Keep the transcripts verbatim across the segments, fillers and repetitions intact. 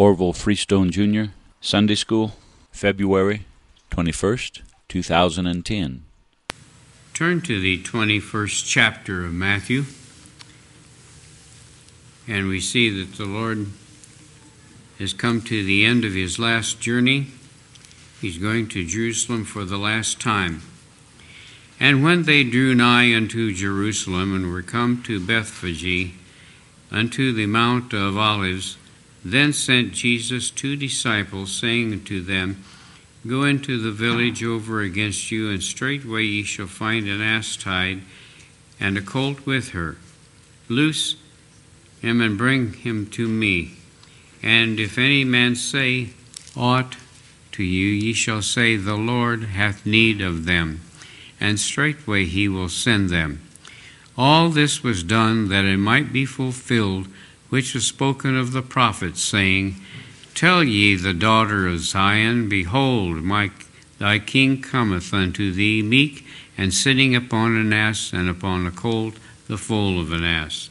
Orville Freestone Junior Sunday School, February twenty-first, two thousand ten. Turn to the twenty-first chapter of Matthew, and we see that the Lord has come to the end of his last journey. He's going to Jerusalem for the last time. And when they drew nigh unto Jerusalem, and were come to Bethphage, unto the Mount of Olives, then sent Jesus two disciples, saying unto them, Go into the village over against you, and straightway ye shall find an ass tied, and a colt with her. Loose him, and bring him to me. And if any man say aught to you, ye shall say, The Lord hath need of them, and straightway he will send them. All this was done that it might be fulfilled, which was spoken of the prophet, saying, Tell ye the daughter of Zion, Behold, my, thy king cometh unto thee, meek, and sitting upon an ass, and upon a colt, the foal of an ass.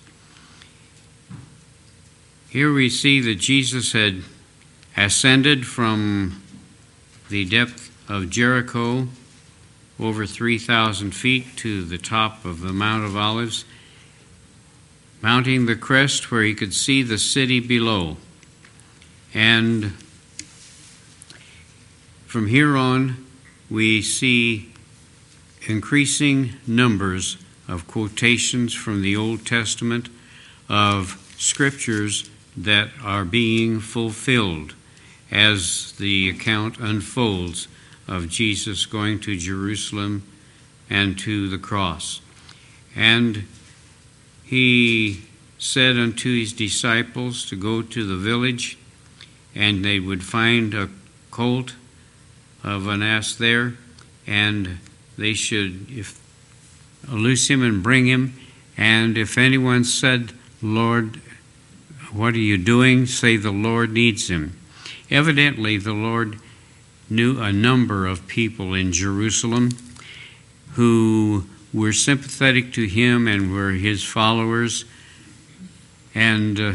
Here we see that Jesus had ascended from the depth of Jericho over three thousand feet to the top of the Mount of Olives, mounting the crest where he could see the city below. And from here on, we see increasing numbers of quotations from the Old Testament of scriptures that are being fulfilled as the account unfolds of Jesus going to Jerusalem and to the cross. And he said unto his disciples to go to the village, and they would find a colt of an ass there, and they should if loose him and bring him. And if anyone said, Lord, what are you doing? Say, the Lord needs him. Evidently, the Lord knew a number of people in Jerusalem who were sympathetic to him and were his followers. And uh,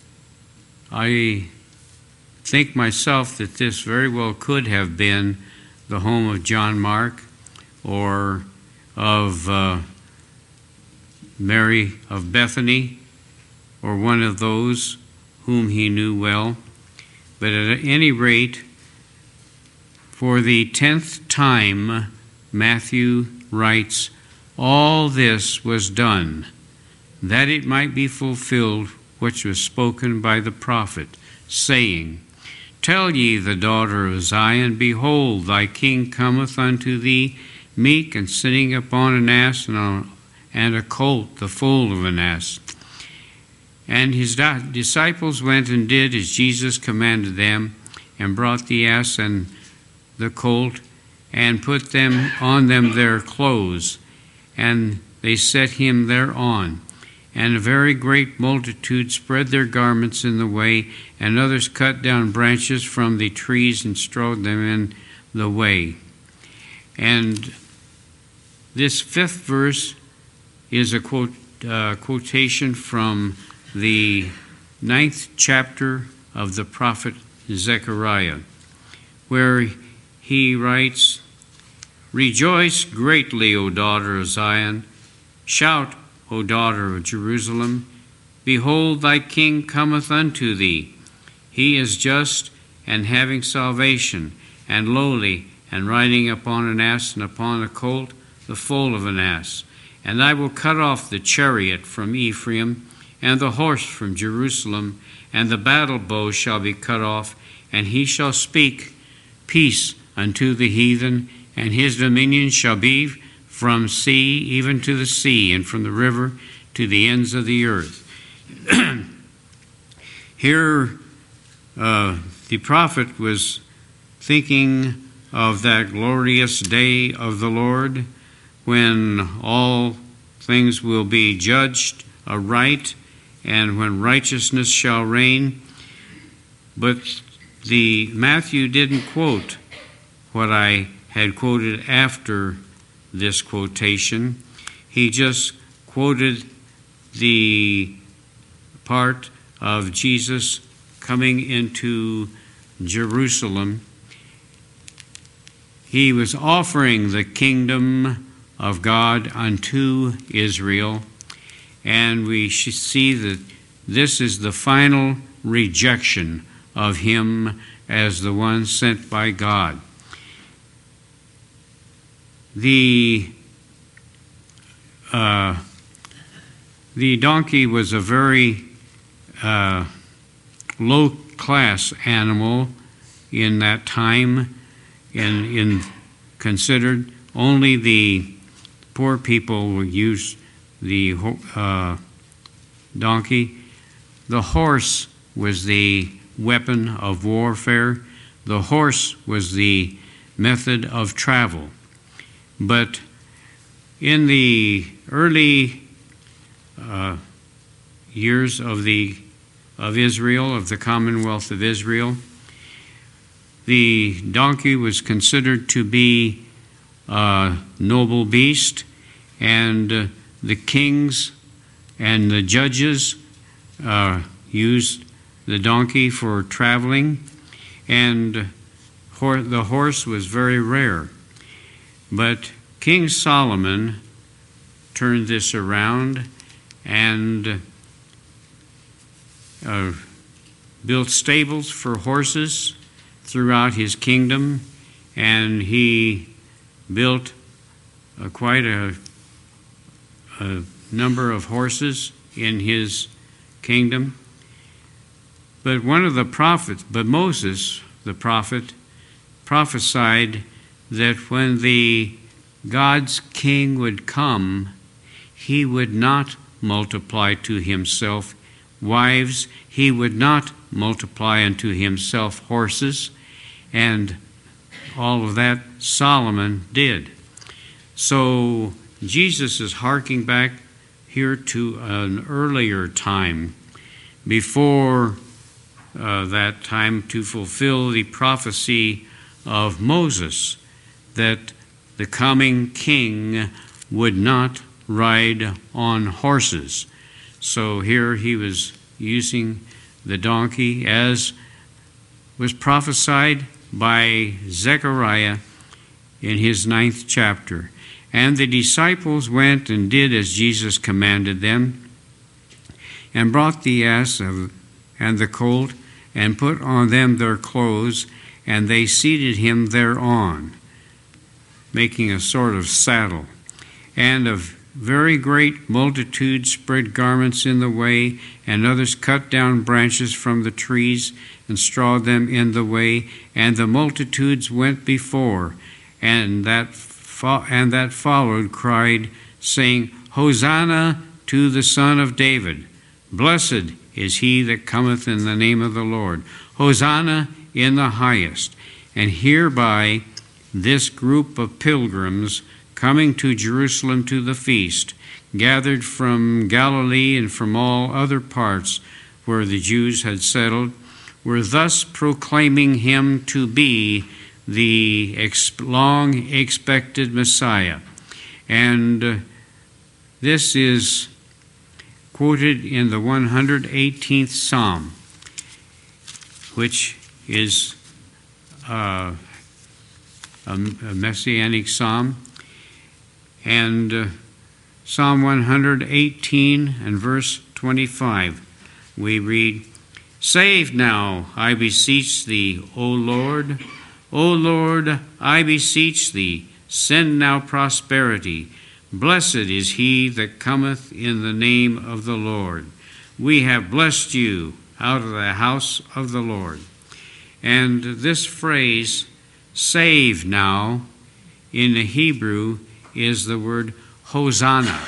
I think myself that this very well could have been the home of John Mark or of uh, Mary of Bethany, or one of those whom he knew well. But at any rate, for the tenth time, Matthew writes, All this was done, that it might be fulfilled which was spoken by the prophet, saying, Tell ye the daughter of Zion, Behold, thy king cometh unto thee, meek, and sitting upon an ass, and, on, and a colt, the foal of an ass. And his disciples went and did as Jesus commanded them, and brought the ass and the colt, and put them on them their clothes, and they set him thereon. And a very great multitude spread their garments in the way, and others cut down branches from the trees and strewed them in the way. And this fifth verse is a quote, uh, quotation from the ninth chapter of the prophet Zechariah, where he writes, Rejoice greatly, O daughter of Zion. Shout, O daughter of Jerusalem. Behold, thy king cometh unto thee. He is just, and having salvation, and lowly, and riding upon an ass, and upon a colt, the foal of an ass. And I will cut off the chariot from Ephraim, and the horse from Jerusalem, and the battle bow shall be cut off, and he shall speak peace unto the heathen, and his dominion shall be from sea even to the sea, and from the river to the ends of the earth. Here, uh, the prophet was thinking of that glorious day of the Lord, when all things will be judged aright, and when righteousness shall reign. But the Matthew didn't quote what I had quoted after this quotation. He just quoted the part of Jesus coming into Jerusalem, he was offering the kingdom of God unto Israel, and we see that this is the final rejection of him as the one sent by God. The uh, the donkey was a very uh, low-class animal in that time, and in considered only the poor people would use the uh, donkey. The horse was the weapon of warfare. The horse was the method of travel. But in the early uh, years of the of Israel, of the Commonwealth of Israel, the donkey was considered to be a noble beast, and uh, the kings and the judges uh, used the donkey for traveling, and hor- the horse was very rare. But King Solomon turned this around and uh, built stables for horses throughout his kingdom, and he built uh, quite a, a number of horses in his kingdom. But one of the prophets, but Moses, the prophet, prophesied that when the God's king would come, he would not multiply to himself wives, he would not multiply unto himself horses, and all of that Solomon did. So Jesus is harking back here to an earlier time, before uh, that time, to fulfill the prophecy of Moses that the coming king would not ride on horses. So here he was using the donkey, as was prophesied by Zechariah in his ninth chapter. And the disciples went and did as Jesus commanded them, and brought the ass of, and the colt, and put on them their clothes, and they seated him thereon, making a sort of saddle. And a very great multitude spread garments in the way, and others cut down branches from the trees and strawed them in the way. And the multitudes went before, and that fo- and that followed cried, saying, Hosanna to the Son of David. Blessed is he that cometh in the name of the Lord. Hosanna in the highest. And hereby this group of pilgrims coming to Jerusalem to the feast, gathered from Galilee and from all other parts where the Jews had settled, were thus proclaiming him to be the ex- long-expected Messiah. And uh, this is quoted in the one hundred eighteenth Psalm, which is uh, a, a messianic psalm. And uh, Psalm one hundred eighteen and verse twenty-five, we read, Save now, I beseech thee, O Lord. O Lord, I beseech thee, send now prosperity. Blessed is he that cometh in the name of the Lord. We have blessed you out of the house of the Lord. And this phrase, save now, in the Hebrew is the word Hosanna.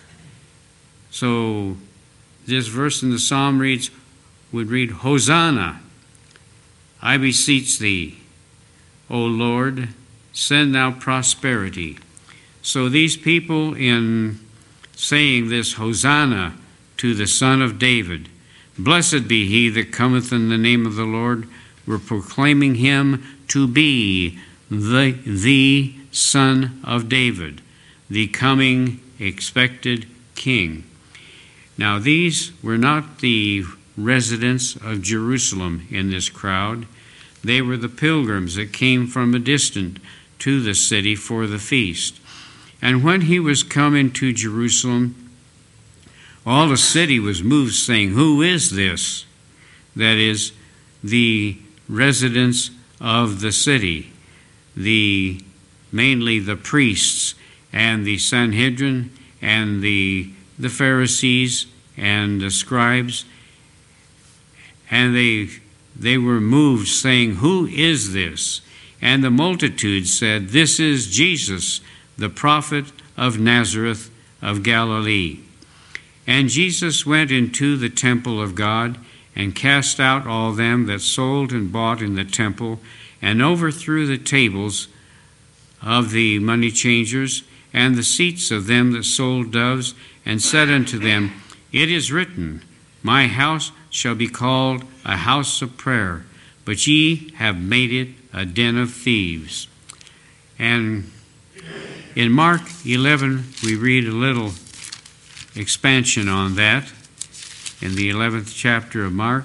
So this verse in the Psalm reads, would read, Hosanna, I beseech thee, O Lord, send now prosperity. So these people, in saying this Hosanna to the Son of David, blessed be he that cometh in the name of the Lord, were proclaiming him to be the, the Son of David, the coming expected king. Now these were not the residents of Jerusalem in this crowd. They were the pilgrims that came from a distance to the city for the feast. And when he was come into Jerusalem, all the city was moved, saying, "Who is this?" That is, the residents of the city, the mainly the priests and the Sanhedrin and the the Pharisees and the scribes, and they they were moved, saying, "Who is this?" And the multitude said, "This is Jesus, the prophet of Nazareth of Galilee." And Jesus went into the temple of God, and cast out all them that sold and bought in the temple, and overthrew the tables of the money changers, and the seats of them that sold doves, and said unto them, "It is written, My house shall be called a house of prayer, but ye have made it a den of thieves." And in Mark eleven, we read a little expansion on that. In the eleventh chapter of Mark,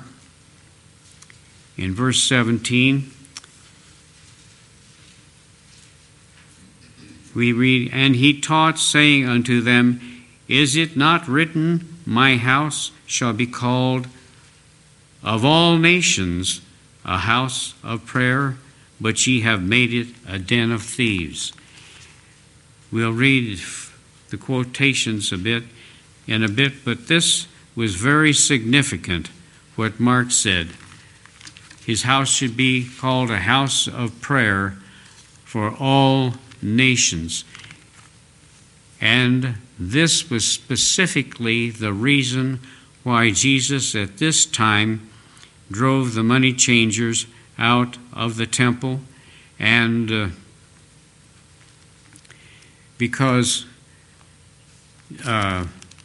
in verse seventeen, we read, "And he taught, saying unto them, Is it not written, My house shall be called of all nations a house of prayer, but ye have made it a den of thieves." We'll read the quotations a bit in a bit, but this was very significant, what Mark said. His house should be called a house of prayer for all nations. And this was specifically the reason why Jesus at this time drove the money changers out of the temple, and uh, because uh,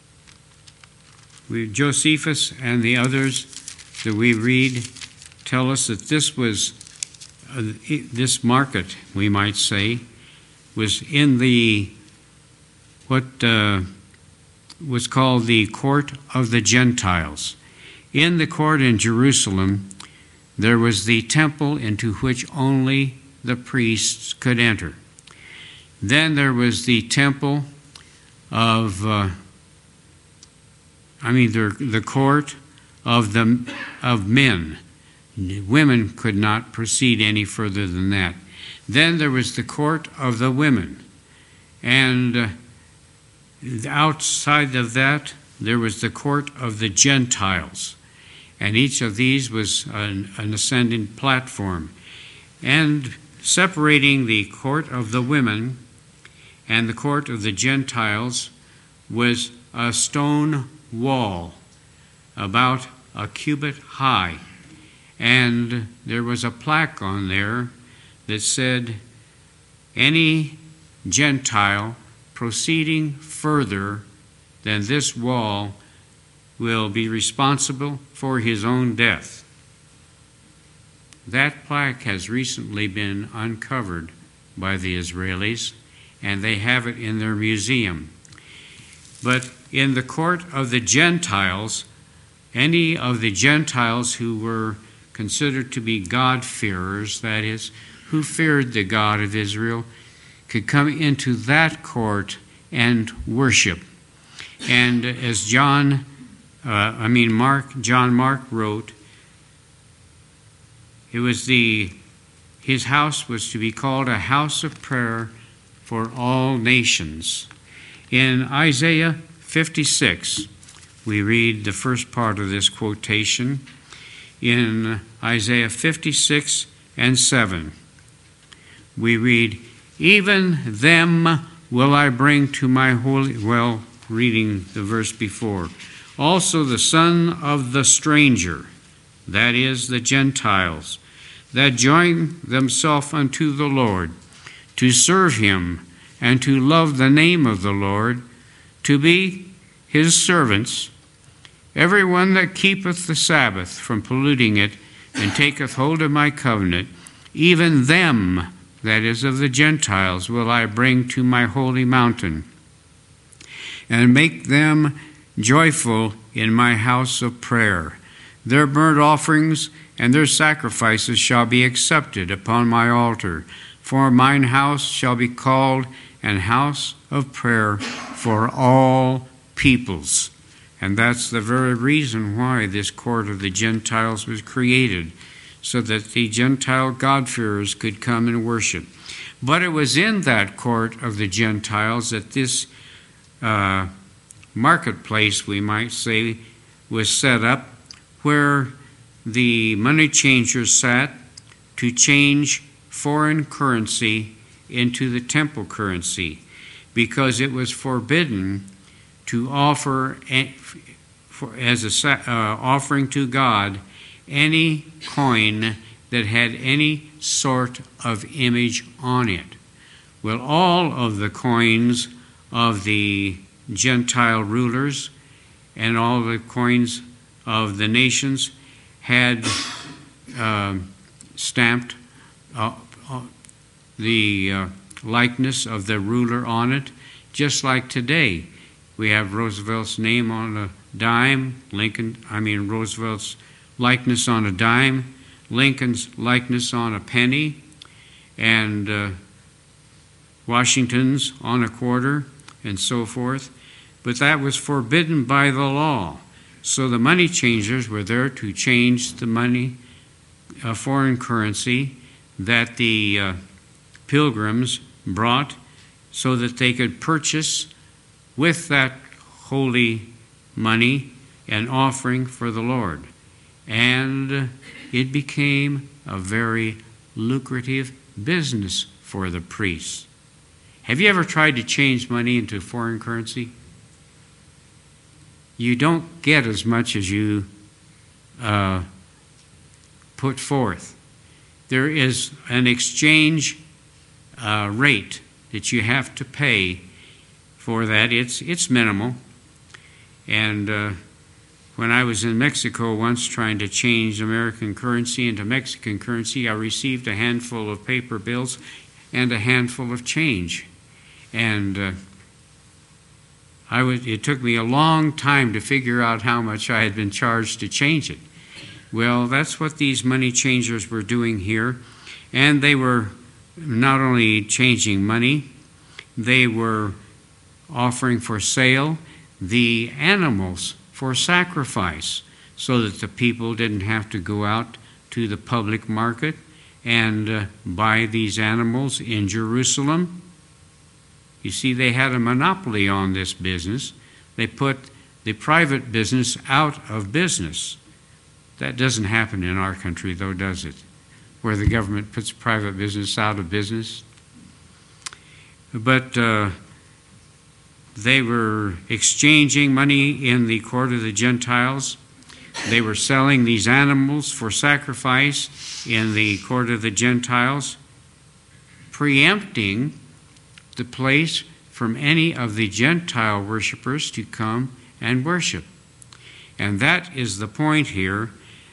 we, Josephus and the others that we read tell us that this was uh, this market, we might say, was in the what uh, was called the court of the Gentiles. In the court in Jerusalem, there was the temple into which only the priests could enter. Then there was the temple of, uh, I mean, the, the court of the of men. Women could not proceed any further than that. Then there was the court of the women, and uh, outside of that, there was the court of the Gentiles, and each of these was an, an ascending platform. And separating the court of the women and the court of the Gentiles was a stone wall about a cubit high, and there was a plaque on there that said, "Any Gentile proceeding further than this wall will be responsible for his own death." That plaque has recently been uncovered by the Israelis, and they have it in their museum. But in the court of the Gentiles, any of the Gentiles who were considered to be God-fearers, that is, who feared the God of Israel, could come into that court and worship. And as John, uh, I mean Mark, John Mark wrote, it was the his house was to be called a house of prayer for all nations. In Isaiah fifty-six, we read the first part of this quotation. In Isaiah fifty-six and seven, we read, "Even them will I bring to my holy," well, reading the verse before, "also the son of the stranger," that is, the Gentiles, "that join themselves unto the Lord, to serve him and to love the name of the Lord, to be his servants, every one that keepeth the Sabbath from polluting it, and taketh hold of my covenant, even them," that is, of the Gentiles, "will I bring to my holy mountain, and make them joyful in my house of prayer. Their burnt offerings and their sacrifices shall be accepted upon my altar. For mine house shall be called an house of prayer for all peoples. And that's the very reason why this court of the Gentiles was created, so that the Gentile God-fearers could come and worship. But it was in that court of the Gentiles that this uh, marketplace, we might say, was set up, where the money changers sat to change foreign currency into the temple currency, because it was forbidden to offer as a uh, offering to God any coin that had any sort of image on it. Well, all of the coins of the Gentile rulers and all the coins of the nations had uh, stamped uh, uh, the uh, likeness of the ruler on it, just like today. We have Roosevelt's name on a dime, Lincoln, I mean Roosevelt's likeness on a dime, Lincoln's likeness on a penny, and uh, Washington's on a quarter, and so forth. But that was forbidden by the law. So the money changers were there to change the money, uh, foreign currency, that the uh, pilgrims brought, so that they could purchase with that holy money an offering for the Lord. And it became a very lucrative business for the priests. Have you ever tried to change money into foreign currency? You don't get as much as you uh, put forth. There is an exchange uh, rate that you have to pay for that. It's it's minimal. And uh, when I was in Mexico once trying to change American currency into Mexican currency, I received a handful of paper bills and a handful of change. And uh, I was, it took me a long time to figure out how much I had been charged to change it. Well, that's what these money changers were doing here. And they were not only changing money, they were offering for sale the animals for sacrifice, so that the people didn't have to go out to the public market and uh, buy these animals in Jerusalem. You see, they had a monopoly on this business. They put the private business out of business. That doesn't happen in our country, though, does it? Where the government puts private business out of business. But uh, they were exchanging money in the court of the Gentiles. They were selling these animals for sacrifice in the court of the Gentiles, preempting the place from any of the Gentile worshipers to come and worship. And that is the point here.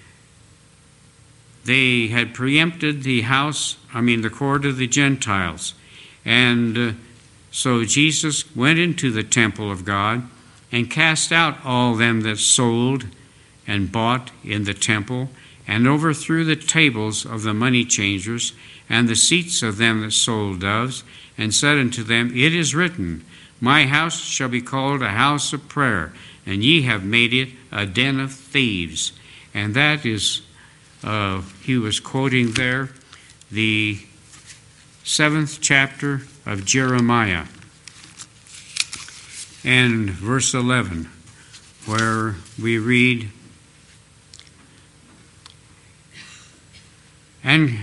They had preempted the house, I mean the court of the Gentiles. And uh, so Jesus went into the temple of God and cast out all them that sold and bought in the temple, and overthrew the tables of the money changers and the seats of them that sold doves, and said unto them, It is written, My house shall be called a house of prayer, and ye have made it a den of thieves. And that is, uh, he was quoting there the seventh chapter of Jeremiah, and verse eleven, where we read, And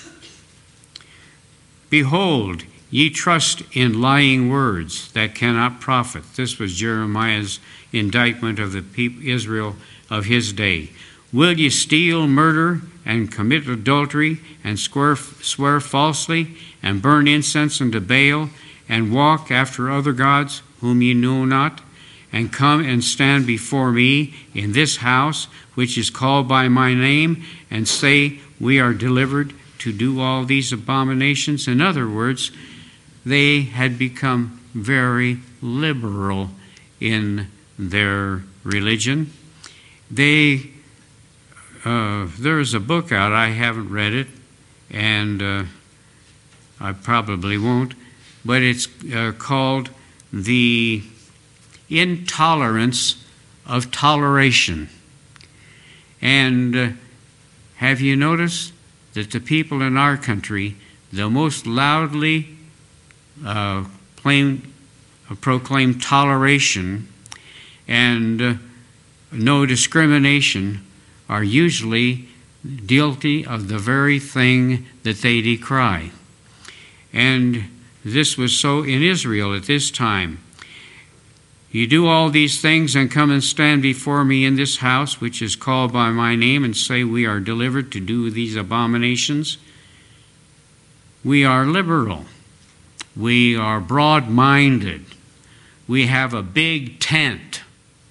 behold, ye trust in lying words that cannot profit. This was Jeremiah's indictment of the people Israel of his day. Will ye steal, murder, and commit adultery, and swear, swear falsely, and burn incense unto Baal, and walk after other gods whom ye know not, and come and stand before me in this house, which is called by my name, and say, We are delivered to do all these abominations? In other words, they had become very liberal in their religion. They uh, there is a book out. I haven't read it, and uh, I probably won't, but it's uh, called The Intolerance of Toleration. And uh, have you noticed that the people in our country, the most loudly uh, claim, uh, proclaim toleration and uh, no discrimination, are usually guilty of the very thing that they decry. And this was so in Israel at this time. You do all these things and come and stand before me in this house, which is called by my name, and say we are delivered to do these abominations. We are liberal. We are broad-minded. We have a big tent.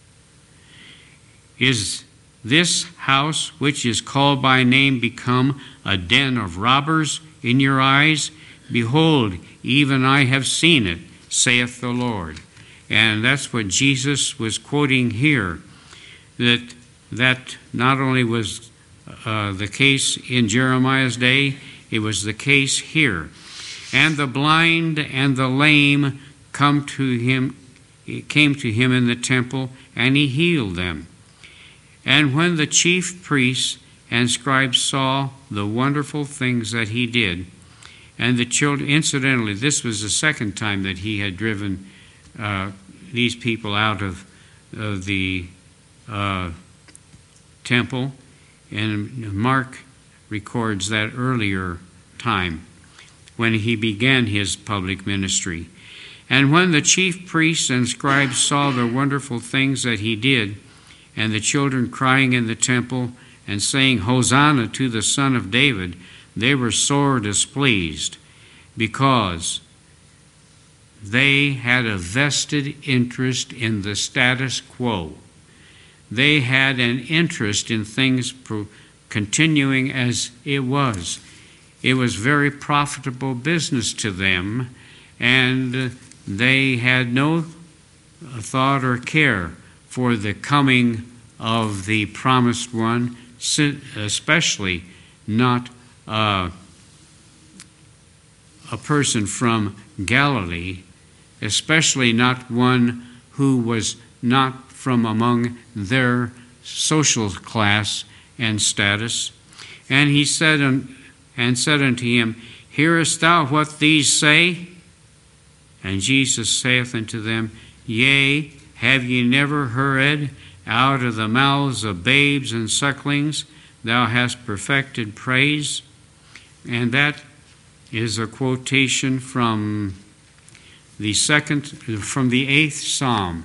Is this house, which is called by name, become a den of robbers in your eyes? Behold, even I have seen it, saith the Lord. And that's what Jesus was quoting here, that that not only was uh, the case in Jeremiah's day, it was the case here. And the blind and the lame come to him, came to him in the temple, and he healed them. And when the chief priests and scribes saw the wonderful things that he did, and the children, incidentally, this was the second time that he had driven uh, these people out of, of the uh, temple, and Mark records that earlier time when he began his public ministry. And when the chief priests and scribes saw the wonderful things that he did, and the children crying in the temple and saying, Hosanna to the Son of David, they were sore displeased, because they had a vested interest in the status quo. They had an interest in things continuing as it was. It was very profitable business to them, and they had no thought or care for the coming of the promised one, especially not uh, a person from Galilee, especially not one who was not from among their social class and status. And he said, and said unto him, Hearest thou what these say? And Jesus saith unto them, Yea, have ye never heard, out of the mouths of babes and sucklings thou hast perfected praise? And that is a quotation from the second, from the eighth Psalm.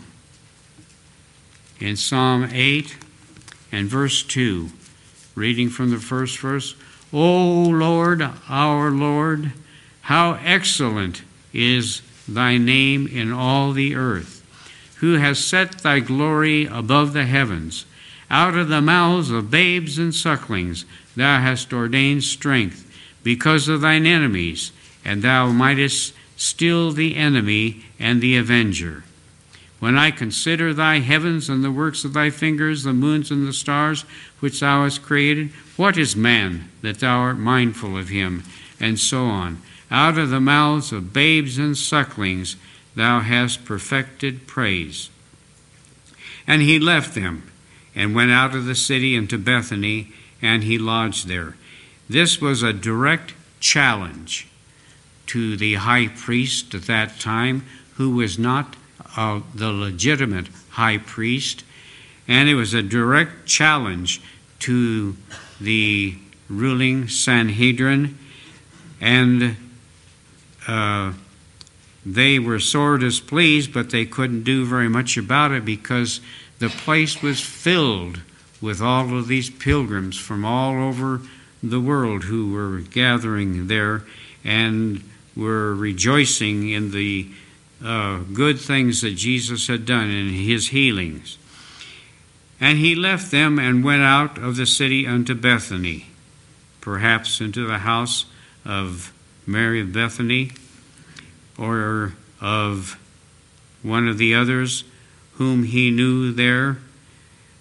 In Psalm eight and verse two, reading from the first verse, O Lord, our Lord, how excellent is thy name in all the earth, who has set thy glory above the heavens. Out of the mouths of babes and sucklings thou hast ordained strength because of thine enemies, and thou mightest still the enemy and the avenger. When I consider thy heavens and the works of thy fingers, the moons and the stars which thou hast created, what is man that thou art mindful of him? And so on. Out of the mouths of babes and sucklings thou hast perfected praise. And he left them, and went out of the city into Bethany, and he lodged there. This was a direct challenge to the high priest at that time, who was not uh, the legitimate high priest, and it was a direct challenge to the ruling Sanhedrin, and uh, they were sore displeased, but they couldn't do very much about it because the place was filled with all of these pilgrims from all over the world who were gathering there and were rejoicing in the uh, good things that Jesus had done in his healings. And he left them and went out of the city unto Bethany, perhaps into the house of Mary of Bethany, or of one of the others whom he knew there.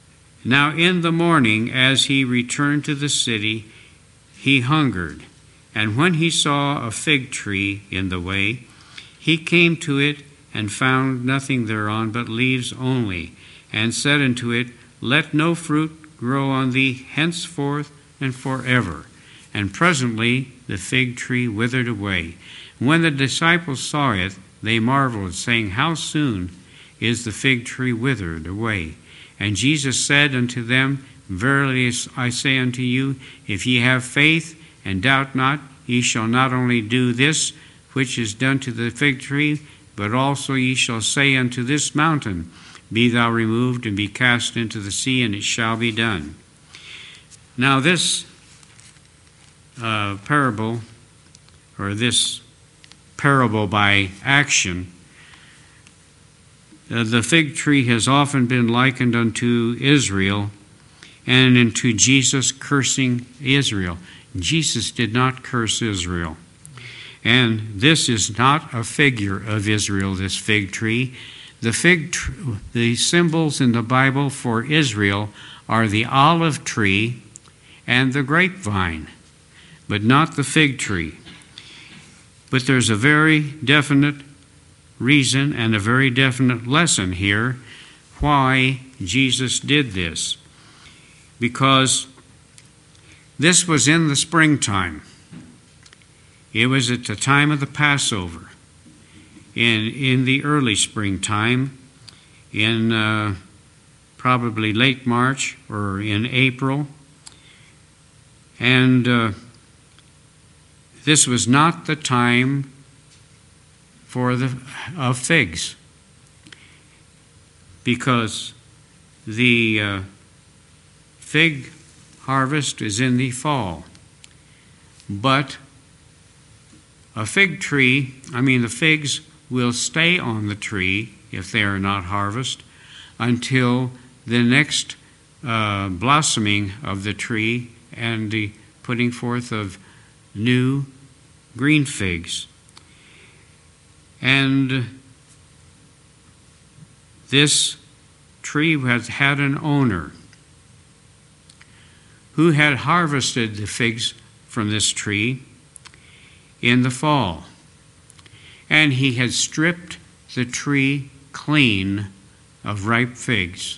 Now in the morning, as he returned to the city, he hungered. And when he saw a fig tree in the way, he came to it and found nothing thereon but leaves only, and said unto it, Let no fruit grow on thee henceforth and forever. And presently the fig tree withered away. When the disciples saw it, they marveled, saying, How soon is the fig tree withered away? And Jesus said unto them, Verily I say unto you, if ye have faith and doubt not, ye shall not only do this which is done to the fig tree, but also ye shall say unto this mountain, Be thou removed and be cast into the sea, and it shall be done. Now this uh, parable, or this parable by action, Uh, the fig tree has often been likened unto Israel and unto Jesus cursing Israel. Jesus did not curse Israel. And this is not a figure of Israel, this fig tree. The fig tr- the symbols in the Bible for Israel are the olive tree and the grapevine, but not the fig tree. But there's a very definite reason and a very definite lesson here why Jesus did this. Because this was in the springtime. It was at the time of the Passover, in, in the early springtime, in uh, probably late March or in April. And uh, this was not the time for the of figs, because the uh, fig harvest is in the fall. But a fig tree, I mean the figs will stay on the tree if they are not harvested until the next uh, blossoming of the tree and the putting forth of new green figs. And this tree has had an owner who had harvested the figs from this tree in the fall. And he had stripped the tree clean of ripe figs.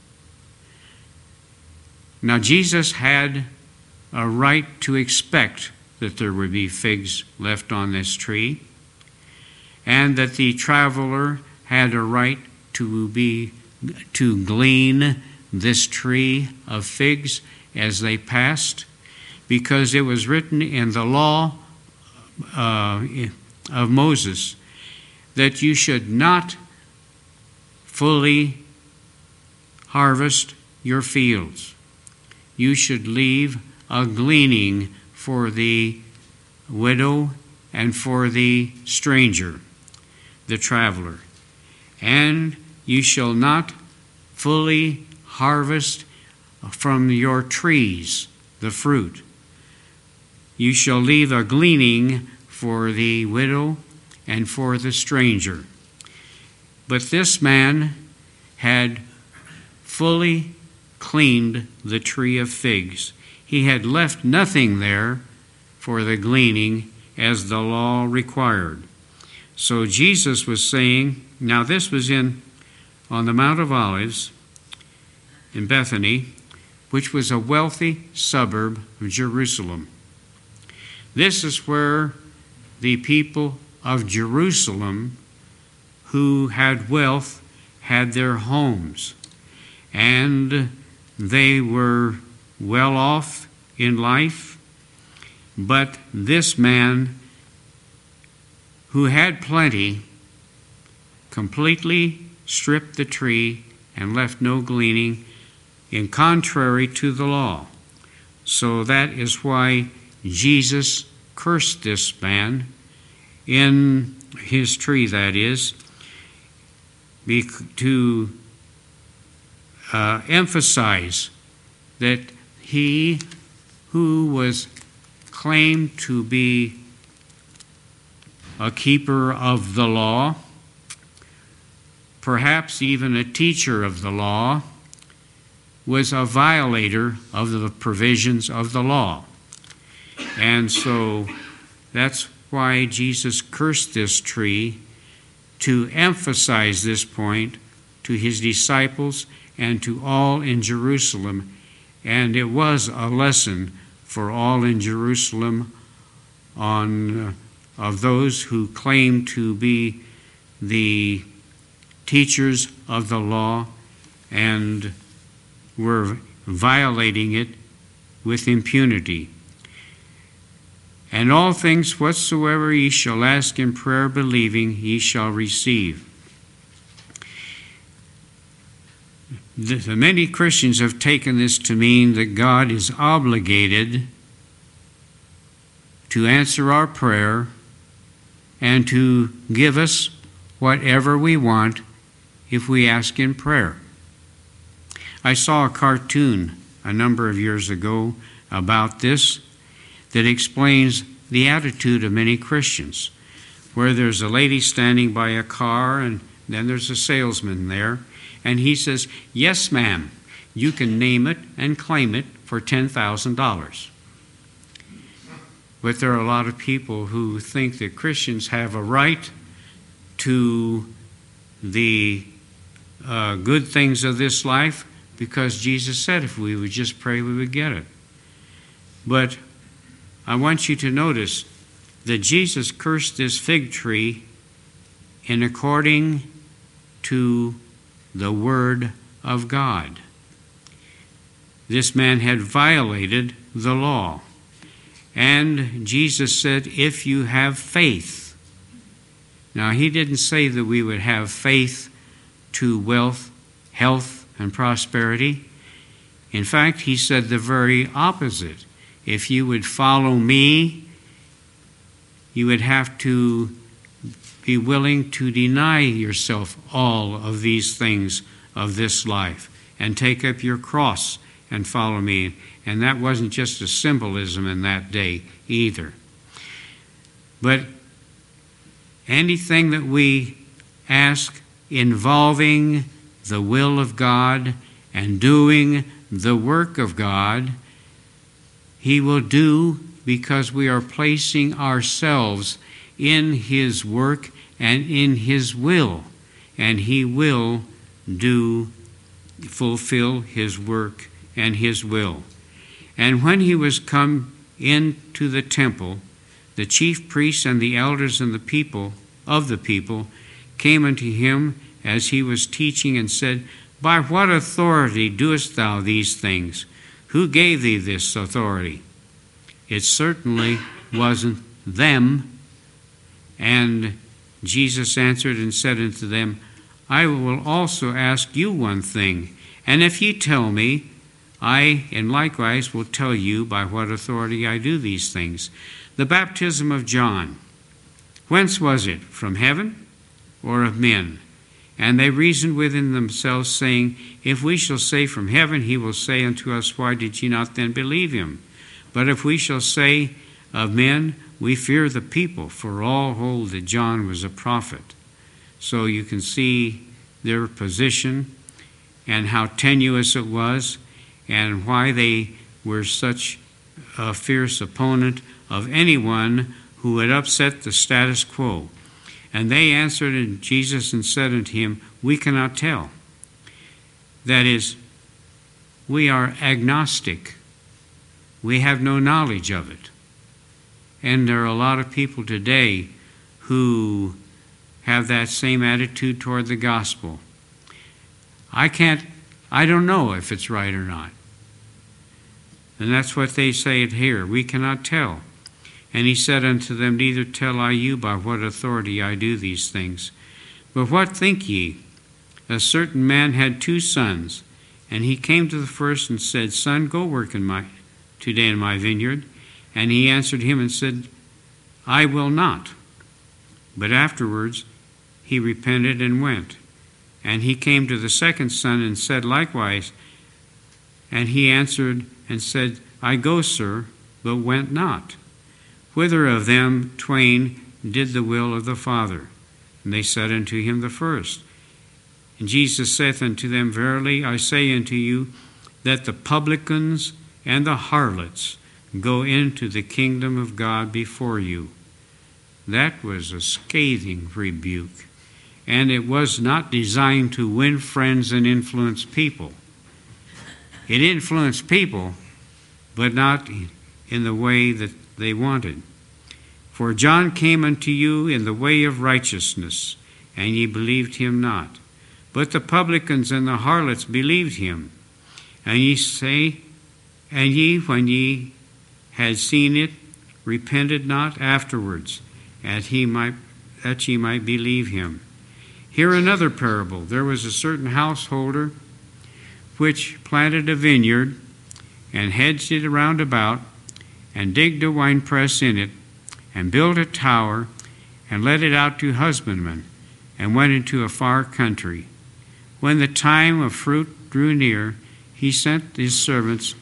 Now Jesus had a right to expect that there would be figs left on this tree, and that the traveler had a right to be to glean this tree of figs as they passed, because it was written in the law uh, of Moses that you should not fully harvest your fields. You should leave a gleaning for the widow and for the stranger, the traveler. And you shall not fully harvest from your trees the fruit. You shall leave a gleaning for the widow and for the stranger. But this man had fully cleaned the tree of figs. He had left nothing there for the gleaning as the law required. So Jesus was saying, now this was in on the Mount of Olives in Bethany, which was a wealthy suburb of Jerusalem. This is where the people of Jerusalem who had wealth had their homes, and they were well off in life. But this man who had plenty completely stripped the tree and left no gleaning, in contrary to the law. So that is why Jesus cursed this man in his tree, that is, to uh, emphasize that he who was claimed to be a keeper of the law, perhaps even a teacher of the law, was a violator of the provisions of the law. And so that's why Jesus cursed this tree, to emphasize this point to his disciples and to all in Jerusalem. And it was a lesson for all in Jerusalem on uh, of those who claimed to be the teachers of the law and were violating it with impunity. And all things whatsoever ye shall ask in prayer, believing, ye shall receive. The, the many Christians have taken this to mean that God is obligated to answer our prayer and to give us whatever we want if we ask in prayer. I saw a cartoon a number of years ago about this that explains the attitude of many Christians, where there's a lady standing by a car and then there's a salesman there, and he says, "Yes, ma'am, you can name it and claim it for ten thousand dollars. But there are a lot of people who think that Christians have a right to the uh, good things of this life because Jesus said if we would just pray, we would get it. But I want you to notice that Jesus cursed this fig tree in according to the Word of God. This man had violated the law. And Jesus said, if you have faith. Now, he didn't say that we would have faith to wealth, health, and prosperity. In fact, he said the very opposite. If you would follow me, you would have to be willing to deny yourself all of these things of this life and take up your cross and follow me. And that wasn't just a symbolism in that day either. But anything that we ask involving the will of God and doing the work of God, he will do because we are placing ourselves in his work and in his will. And he will do, fulfill his work and his will. And when he was come into the temple, the chief priests and the elders and the people of the people came unto him as he was teaching and said, By what authority doest thou these things? Who gave thee this authority? It certainly wasn't them. And Jesus answered and said unto them, I will also ask you one thing, and if ye tell me, I, and likewise, will tell you by what authority I do these things. The baptism of John, whence was it? From heaven or of men? And they reasoned within themselves, saying, If we shall say from heaven, he will say unto us, Why did ye not then believe him? But if we shall say of men, we fear the people, for all hold that John was a prophet. So you can see their position and how tenuous it was, and why they were such a fierce opponent of anyone who had upset the status quo. And they answered in Jesus and said unto him, We cannot tell. That is, we are agnostic. We have no knowledge of it. And there are a lot of people today who have that same attitude toward the gospel. I can't, I don't know if it's right or not. And that's what they say it here. We cannot tell. And he said unto them, Neither tell I you by what authority I do these things. But what think ye? A certain man had two sons, and he came to the first and said, Son, go work in my today in my vineyard. And he answered him and said, I will not. But afterwards he repented and went. And he came to the second son and said likewise. And he answered and said, I go, sir, but went not. Whither of them twain did the will of the Father? And they said unto him, the first. And Jesus saith unto them, Verily I say unto you, that the publicans and the harlots go into the kingdom of God before you. That was a scathing rebuke, and it was not designed to win friends and influence people. It influenced people, but not in the way that they wanted. For John came unto you in the way of righteousness, and ye believed him not. But the publicans and the harlots believed him. And ye say, and ye, when ye had seen it, repented not afterwards, that he might that ye might believe him. Hear another parable. There was a certain householder which planted a vineyard, and hedged it round about, and digged a winepress in it, and built a tower, and let it out to husbandmen, and went into a far country. When the time of fruit drew near, he sent his servants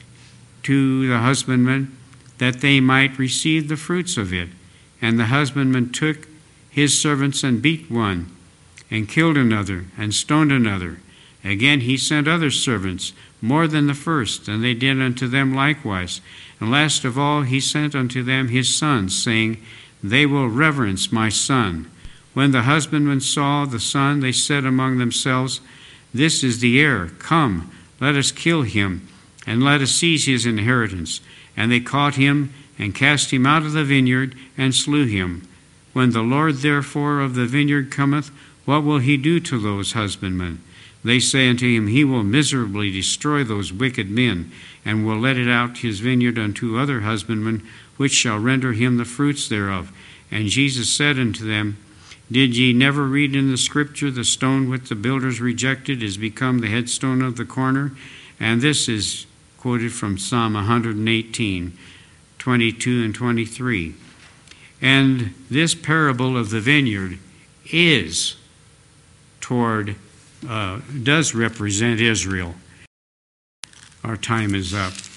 to the husbandmen, that they might receive the fruits of it. And the husbandman took his servants and beat one, and killed another, and stoned another. Again he sent other servants, more than the first, and they did unto them likewise. And last of all he sent unto them his sons, saying, They will reverence my son. When the husbandmen saw the son, they said among themselves, This is the heir. Come, let us kill him, and let us seize his inheritance. And they caught him, and cast him out of the vineyard, and slew him. When the Lord therefore of the vineyard cometh, what will he do to those husbandmen? They say unto him, He will miserably destroy those wicked men, and will let it out his vineyard unto other husbandmen, which shall render him the fruits thereof. And Jesus said unto them, Did ye never read in the Scripture, The stone which the builders rejected is become the headstone of the corner? And this is quoted from Psalm one eighteen, twenty-two and twenty-three. And this parable of the vineyard is toward, uh, does represent Israel. Our time is up.